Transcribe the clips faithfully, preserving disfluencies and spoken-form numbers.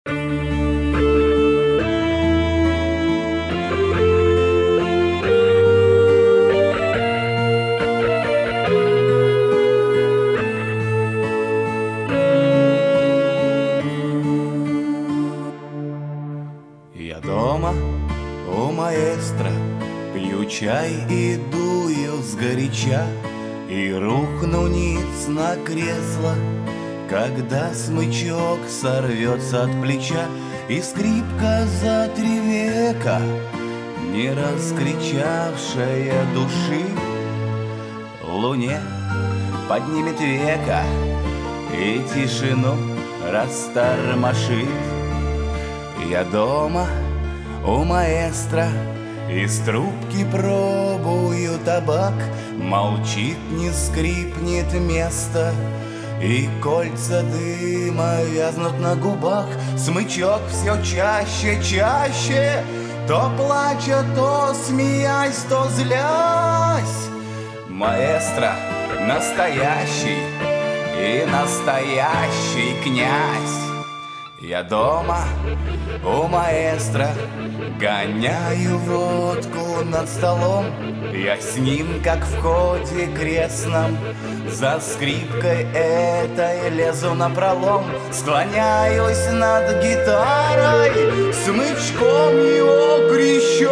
Я дома у маэстро, пью чай и дую сгоряча, и рухну ниц на кресло, когда смычок сорвется от плеча, и скрипка за три века, не раскричавшая души, луне поднимет века и тишину растормошит. Я дома у маэстро, из трубки пробую табак, молчит, не скрипнет место, и кольца дыма вязнут на губах. Смычок все чаще, чаще, то плача, то смеясь, то злясь. Маэстро настоящий и настоящий князь. Я дома у маэстро, гоняю водку над столом. Я с ним, как в ходе крестном, за скрипкой этой лезу напролом. Склоняюсь над гитарой, смычком его крещу.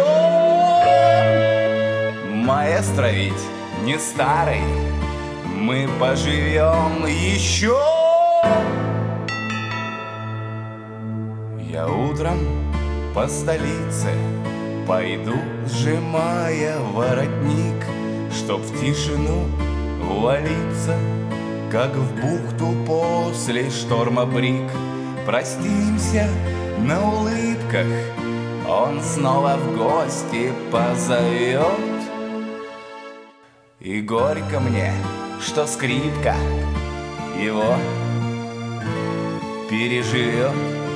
Маэстро ведь не старый, мы поживем еще. Я утром по столице пойду, сжимая воротник, чтоб в тишину валиться, как в бухту после шторма брик. Простимся на улыбках, он снова в гости позовет. И горько мне, что скрипка его переживет.